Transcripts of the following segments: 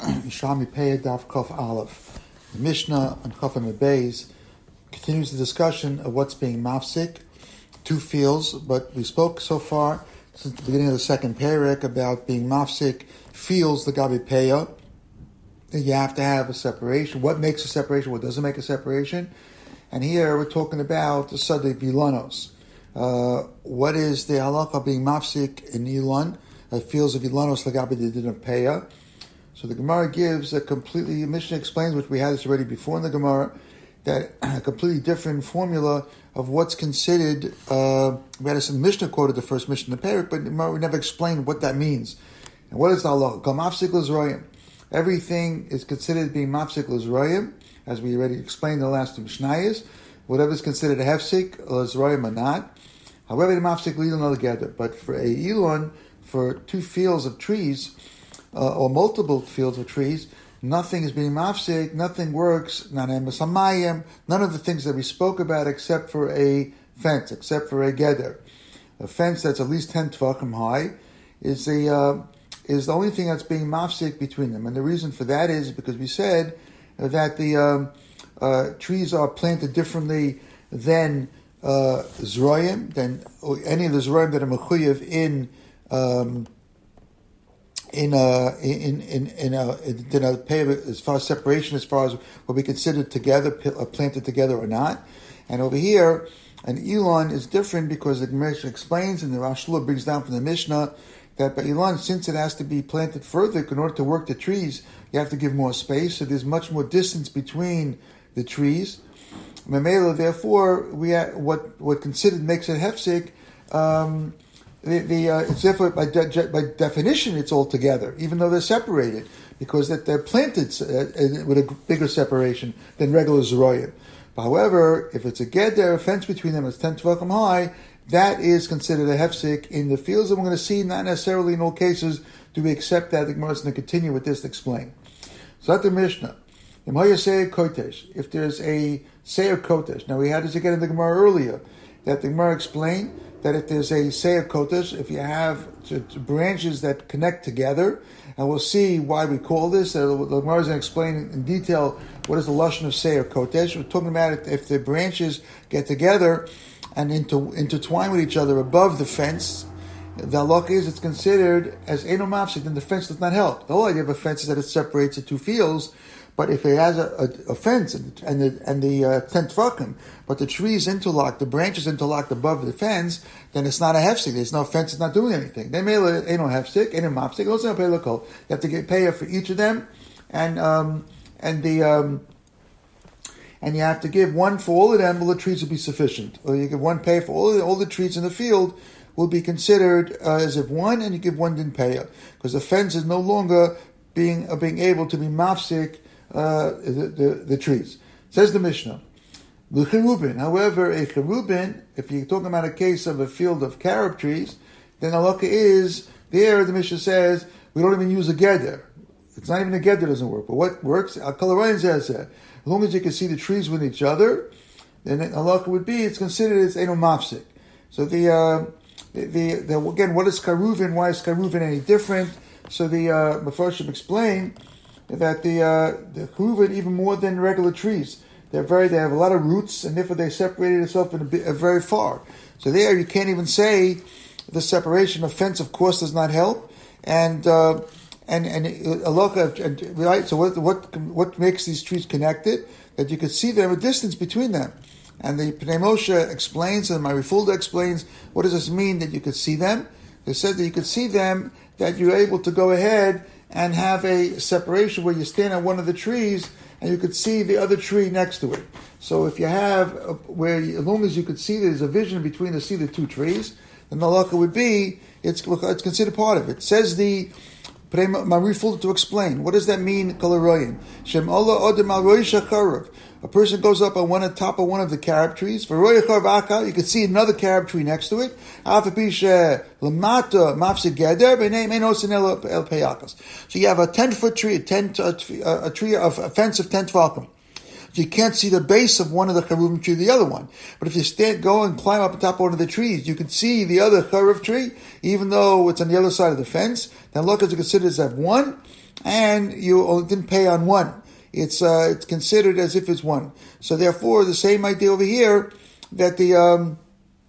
Yishami Pei Daf Kof Aleph. The Mishnah on Chaf and Beis continues the discussion of what's being mafsik, two fields, but we spoke so far since the beginning of the second parak about being mafsik fields the Gabi Peya. You have to have a separation. What makes a separation? What doesn't make a separation? And here we're talking about the Sadeh Vilanos. What is the halacha being mafsik in Ilan? Fields of Ilanos Lagabi the din of Peya. So the Gemara gives a completely, Mishnah explains, which we had this already before in the Gemara, that a completely different formula of what's considered, we had a Mishnah quoted the first Mishnah in the Parak, but we never explained what that means. And what is the halacha? Kol mafsik l'zroyim. Everything is considered being mafsik l'zroyim, as we already explained in the last two Mishnayos. Whatever is considered a hefsik, l'zroyim or not. However, the mafsik l'ilon altogether. But for a ilon, for two fields of trees, or multiple fields of trees, nothing is being mafsik, nothing works, none of the things that we spoke about except for a fence, except for a geder. A fence that's at least 10 tvachim high is the only thing that's being mafsik between them. And the reason for that is because we said that the trees are planted differently than zroyim, than any of the zroyim that are mechuyev in as far as separation, as far as what we consider together, planted together or not. And over here, an Elon is different because the Mishnah explains, and the Rashula brings down from the Mishnah, that by Elon, since it has to be planted further, in order to work the trees, you have to give more space, so there's much more distance between the trees. Memela, therefore, what considered makes it hefsik, it's therefore by definition it's all together, even though they're separated, because that they're planted with a bigger separation than regular zeroyim. However, if it's a geder, a fence between them is 10 tvachim high, that is considered a hefsik in the fields, and we're going to see not necessarily in all cases do we accept that. The Gemara is going to continue with this to explain. So that's the Mishnah. If there's a seir kotesh, now we had this again in the Gemara earlier, that the Gemara explained that if there's a seir kotesh, if you have branches that connect together, and we'll see why we call this. The Gemara is going to explain in detail what is the lashon of seir kotesh. We're talking about if the branches get together and intertwine with each other above the fence. The halakha is it's considered as eno mafsik, then the fence does not help. The whole idea of a fence is that it separates the two fields. But if it has a fence and the 10 tvachim, but the trees interlock, the branches interlocked above the fence, then it's not a hefsik. There's no fence; it's not doing anything. They may ain't no hefsik, ain't no mafsik. Also, pay lokal. You have to get payer for each of them, and you have to give one for all of them. Well, the trees will be sufficient, or you give one pay for all the trees in the field will be considered as if one, and you give one din payer because the fence is no longer being able to be mafsik. The trees. Says the Mishnah. However, a cherubin, if you're talking about a case of a field of carob trees, then halakha is, there the Mishnah says, we don't even use a geder. It's not even a geder doesn't work. But what works? Al-Kalarayan says that. As long as you can see the trees with each other, then halakha would be, it's considered as eno mafsik. So again, what is karuvin? Why is karuvin any different? So the Mefarshim explain that the cheruvin even more than regular trees. They have a lot of roots, and therefore they separated itself very far. So there you can't even say the separation of fence, of course, does not help. And right. So what makes these trees connected? That you could see them a distance between them. And the Pnei Moshe explains, and Marifulda explains, what does this mean that you could see them? It says that you could see them, that you're able to go ahead and have a separation where you stand on one of the trees and you could see the other tree next to it. So if you have, as long as you could see there's a vision between the two trees, then the halakha would be, it's considered part of it. Says the Mariful to explain, what does that mean, Kalaroyin? Shem Allah Adam al Roisha Charav. A person goes up on top of one of the carob trees. For Roya Charvaka, you can see another carob tree next to it. So you have a 10-foot tree, a fence of 10 tvachim. You can't see the base of one of the cherubim tree, the other one. But if you go and climb up on top of one of the trees, you can see the other cherub tree, even though it's on the other side of the fence. Then look, as you consider as have one, and you only didn't pay on one. It's considered as if it's one. So therefore, the same idea over here that we don't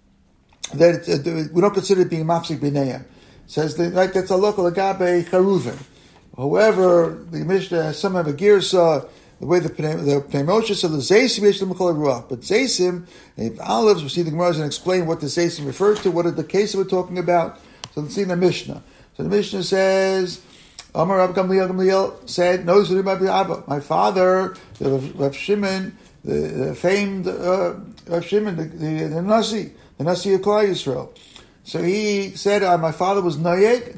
consider it being mafsik b'neiam. Says like that's a local agabe charuvin. However, the Mishnah has some of a girsa. The way the Pnei Moshe said the zaysim yesh l'mechol ruach, but zaysim, if olives, we see the Gemara is going to explain what the zaysim refers to. What are the cases we're talking about? So let's see the Mishnah. So the Mishnah says, Amar Rav Gamliel said, "No, my father, Rav Shimon, the famed Rav Shimon, the Nasi of Klal Yisrael." So he said, "My father was noyeg,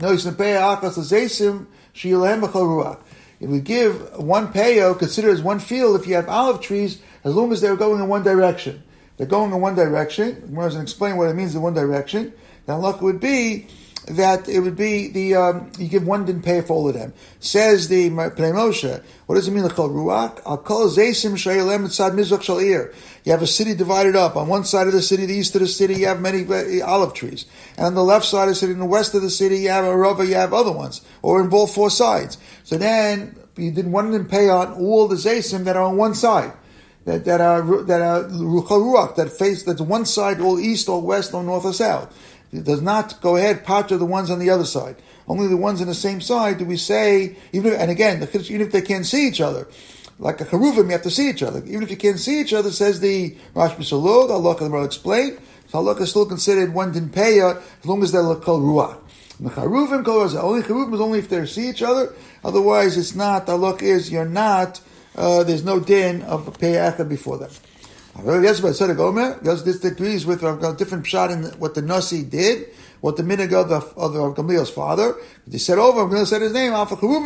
if we give one payo, consider as one field if you have olive trees, as long as they're going in one direction. They're going in one direction. I'm going to explain what it means in one direction. The halakha would be that it would be you give one din pay for all of them. Says the Pnei Moshe, what does it mean? L'chol ruach al kol zeisim shayalem tzad mizrach shal ir. You have a city divided up. On one side of the city, the east of the city, you have many olive trees, and on the left side of the city, in the west of the city, you have a rova, you have other ones, or in both four sides. So then you did one din pay on all the zeisim that are on one side. That are ruchal ruach, that face, that's one side, all east, all west, all north or south. It does not go ahead part of the ones on the other side. Only the ones on the same side do we say, even if they can't see each other. Like a charuvim, you have to see each other. Even if you can't see each other, says the Rashi Salud, Allah can explain, so Allah is still considered one din peya, as long as they're kol ruach. The charuvim, only charuvim is only if they see each other, otherwise it's not, Allah is, you're not, there's no din of peya before them. This agrees with a different shot in what the Nasi did, what the minhag of Gamliel's father. They said over, Gamliel said his name,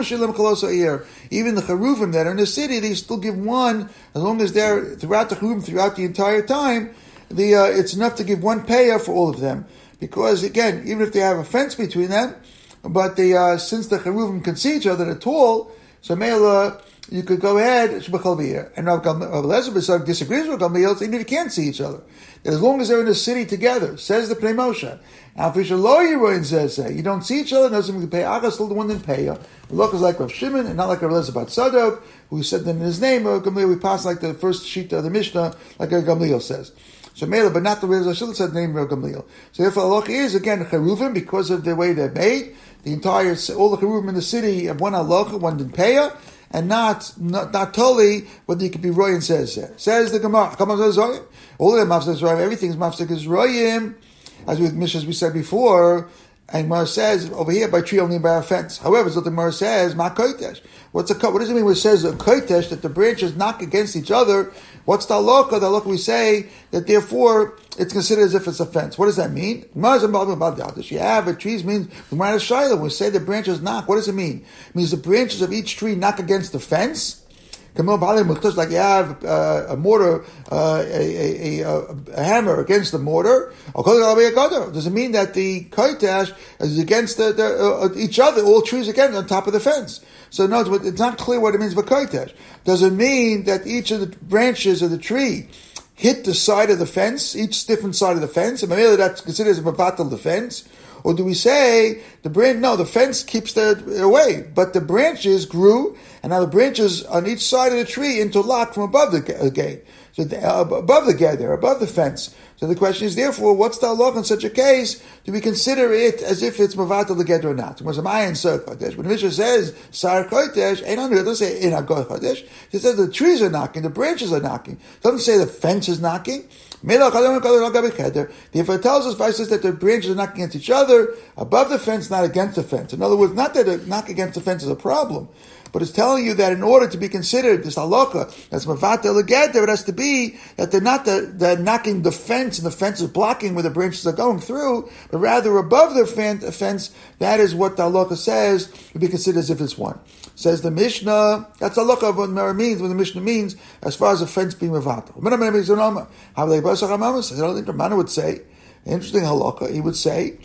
even the Charuvim that are in the city, they still give one, as long as they're throughout the Charuvim, throughout the entire time, it's enough to give one payah for all of them. Because again, even if they have a fence between them, but since the Charuvim can see each other, they're tall, so Mela, you could go ahead, and Rav Eliezer disagrees with Gamliel, even if you can't see each other. As long as they're in the city together, says the Pnei Moshe. Now, if you don't see each other, doesn't pay Aga, still the one that pay you. Look is like Rav Shimon, and not like Rav Eliezer Bat Sadok, who said that in his name, Gamliel, we pass like the first sheet of the Mishnah, like Gamliel says. So Mela, but not the way Rav said the name of Gamliel. So therefore, Allah is, again, Cheruvim, because of the way they're made. All the Cheruvim in the city have one halacha, one din payah, and not totally whether you could be royim says there. Says the Gemara, all of them mafsik is royim, everything's mafsik is royim, as we said before, and Gemara says over here by tree only by a fence. However, so the Gemara says, ma koitesh. What does it mean when it says a koitesh, that the branches knock against each other? What's the halakha? The halakha we say that therefore it's considered as if it's a fence. What does that mean? You have a trees means when we say the branches knock, what does it mean? It means the branches of each tree knock against the fence. Like you have a mortar, a hammer against the mortar. Does it mean that the koitesh is against each other, all trees against on top of the fence? So no, it's not clear what it means by koitesh. Does it mean that each of the branches of the tree hit the side of the fence, each different side of the fence, and maybe that's considered as a mevatel defense? Or do we say the fence keeps that away, but the branches grew, and now the branches on each side of the tree interlock from above the gate, so above the gate there, above the fence. So the question is, therefore, what's the halakha in such a case? Do we consider it as if it's mevatel the gate or not? When the Mishnah says sar kodesh, it doesn't say in hagoy kodesh. It says the trees are knocking, the branches are knocking. It doesn't say the fence is knocking. Therefore, it tells us that the branches are knocking against each other above the fence, not against the fence. In other words, not that a knock against the fence is a problem, but it's telling you that in order to be considered this halakha, that's mevatel legeder, it has to be that they're knocking the fence, and the fence is blocking where the branches are going through, but rather above the fence. That is what the halakha says to be considered as if it's one. Says the Mishnah, that's halakha of what the means, what the Mishnah means as far as a fence being mevatel. How they I don't think Ramana would say, interesting halakha, he would say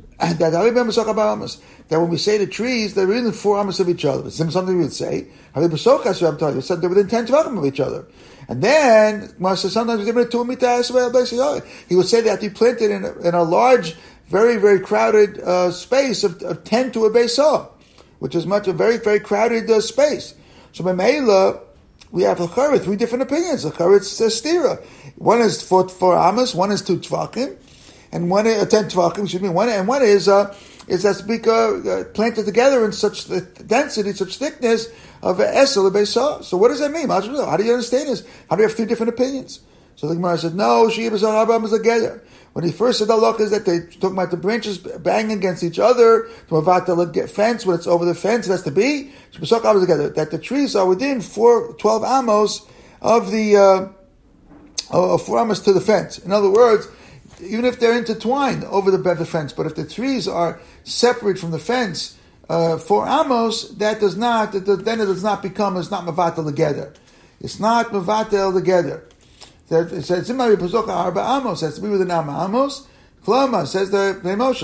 that when we say the trees, they're within 4 amos of each other. It's something we would say. They said they're within 10 tvachim of each other. And then, sometimes he would say that he planted in a large, very, very crowded space of 10 to a beisah. which is a very, very crowded space. So by Meila, we have three different opinions. It's stira. One is four amos, one is 2 tvakim, and one is 10 tvakim. Excuse me. One is that's planted together in such density, such thickness of esel lebeisa. So what does that mean? How do you understand this? How do you have 3 different opinions? So the Gemara said, no, Shia B'Zar Arba is together. When he first said the halakha is that they talking about the branches banging against each other to avoid the fence. When it's over the fence, it has to be together. That the trees are within 12 amos of the 4 amos to the fence. In other words, even if they're intertwined over the fence, but if the trees are separate from the fence 4 amos, then it does not become. It's not mevatel together. It's not mevatel together. It says, amos, has to be within amos. Klama says the Moshe.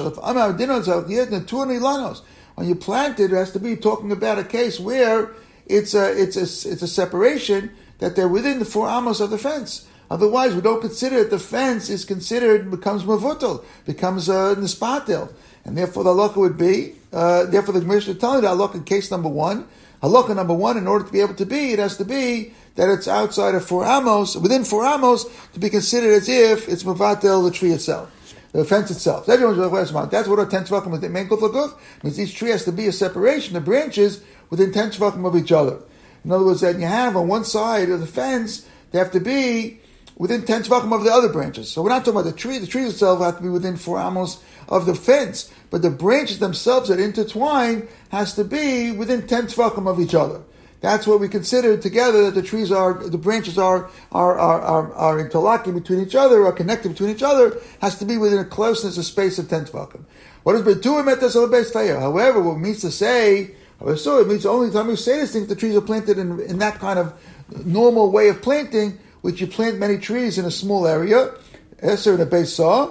When you plant it, it has to be talking about a case where it's a separation that they're within the 4 amos of the fence. Otherwise, we don't consider that the fence becomes mavutal, becomes nispatel, and therefore the halakha would be. Therefore, the Gemara should tell you that halakha in case number 1. Halakha number 1, in order to be able to be, it has to be that it's outside of 4 amos, within 4 amos, to be considered as if it's mevatel the tree itself, the fence itself. That's what a 10 tvakim with the main kuf means. Each tree has to be a separation, the branches within 10 tvakim of each other. In other words, that you have on one side of the fence, they have to be within 10 tvakim of the other branches. So we're not talking about the tree. The trees itself have to be within 4 amos of the fence, but the branches themselves that intertwine has to be within 10 tvakim of each other. That's what we consider together, that the branches are interlocking between each other, are connected between each other, has to be within a closeness, a space of 10 tvakim. What does betuim etes alabes tayah? However, what it means to say, so it means the only time we say this thing if the trees are planted in that kind of normal way of planting, which you plant many trees in a small area, eser in a base saw.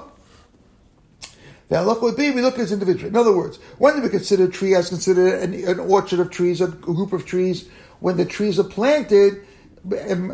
The halakha would be, we look at this individually. In other words, when do we consider a tree as considered an orchard of trees, a group of trees? When the trees are planted, 2 and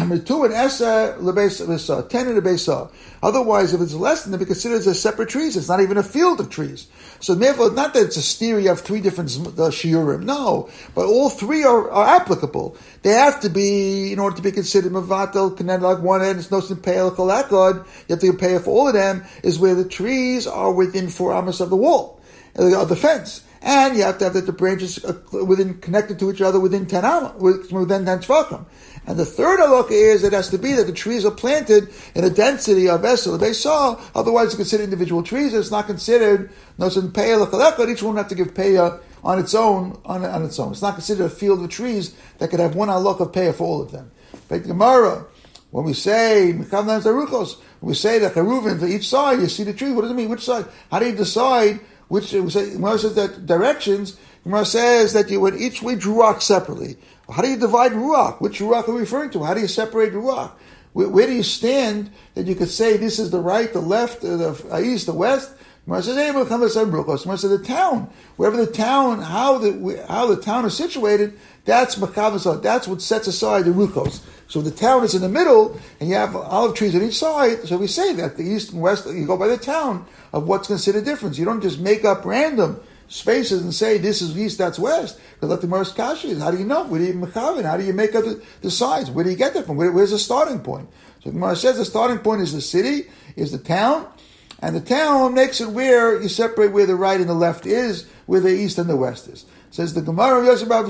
esa lebesa, 10 in a besa. Otherwise, if it's less than that, we consider it as separate trees. It's not even a field of trees. So therefore, not that it's a stereo of 3 different shiurim. No, but all 3 are applicable. They have to be, in order to be considered mevatel, connected like one end, it's no sin pe'el kolakod. You have to pay for all of them, is where the trees are within 4 amos of the wall, of the fence. And you have to have that the branches are connected to each other within 10 tvakim. And the third halakha is it has to be that the trees are planted in a density of esel beisah. Otherwise, it's considered individual trees. It's not considered nosen pe'ah l'chalekot. Each one have to give pe'ah on its own. On its own, it's not considered a field of trees that could have one halakha of pe'ah for all of them. Like the Gemara, when we say mekavnam zaruchos, when we say that cheruvim to each side, you see the tree. What does it mean? Which side? How do you decide? Which Gemara says that directions. Gemara says that you would each ruach separately. How do you divide ruach? Which ruach are we referring to? How do you separate ruach? Where do you stand that you could say this is the right, the left, the east, the west? Gemara says, Gemara says the town, wherever the town, how the town is situated, that's makavasah. That's what sets aside the ruchos. So the town is in the middle, and you have olive trees on each side. So we say that the east and west, you go by the town of what's considered difference. You don't just make up random spaces and say this is east, that's west. Because like the Gemara's kasha is, how do you know? Where do you mechavin? How do you make up the sides? Where do you get that from? Where's the starting point? So the Gemara says the starting point is the city, is the town, and the town makes it where you separate where the right and the left is, where the east and the west is. Says the Gemara,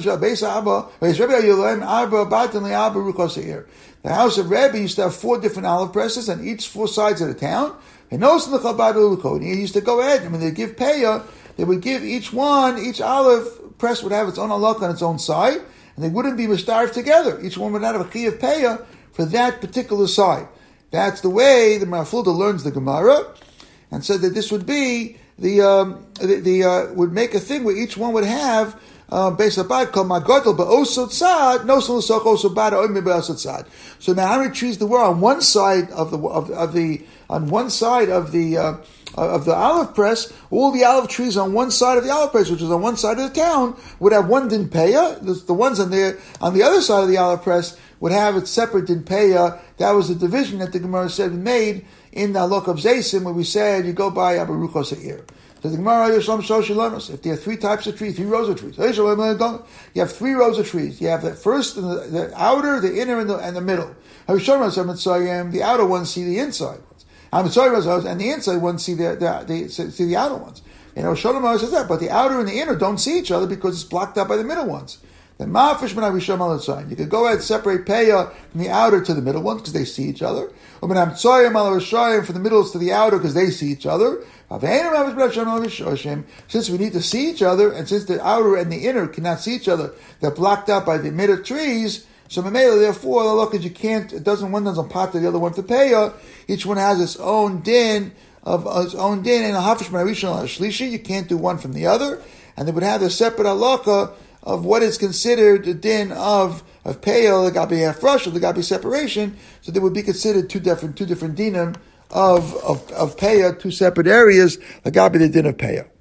the house of Rebbe used to have 4 different olive presses on each 4 sides of the town. And he used to go ahead. They give payah. They would give each olive press would have its own halakha on its own side, and they wouldn't be mishtarif together. Each one would have a chi of payah for that particular side. That's the way the Mafulda learns the Gemara, and said that this would be would make a thing where each one would have based upon called magodel ba'osot sad no solusach also bad or ba'osot sad. So now how many trees there were on one side of the olive press? All the olive trees on one side of the olive press, which is on one side of the town, would have one din peah. The ones on the other side of the olive press would have its separate din peah. That was the division that the Gemara said made in the halakha of Zaysim, where we said you go by Abaruchos Ha'ir. the Gemara, if there are three types of trees, 3 rows of trees, you have 3 rows of trees. You have the first, the outer, the inner, and the middle. The outer ones see the inside ones, and the inside ones see the outer ones. Shalom says that, but the outer and the inner don't see each other because it's blocked out by the middle ones. Then Ma'afish Menai Rishon Al Tzayim. You could go ahead and separate Peah from the outer to the middle ones because they see each other. Or Menam Tzayim Al Rishayim from the middles to the outer because they see each other. Since we need to see each other, and since the outer and the inner cannot see each other, they're blocked out by the middle trees. So therefore, because you can't, one doesn't pot to the other one for Peah. Each one has its own din of its own din, and a Hafish Marishon al Shlishi, you can't do one from the other, and they would have a separate halakha of what is considered the din of Peah, the Gabi Hafrash, the Gabi separation, so they would be considered two different dinim of Peah, 2 separate areas, the Gabi the din of Peah.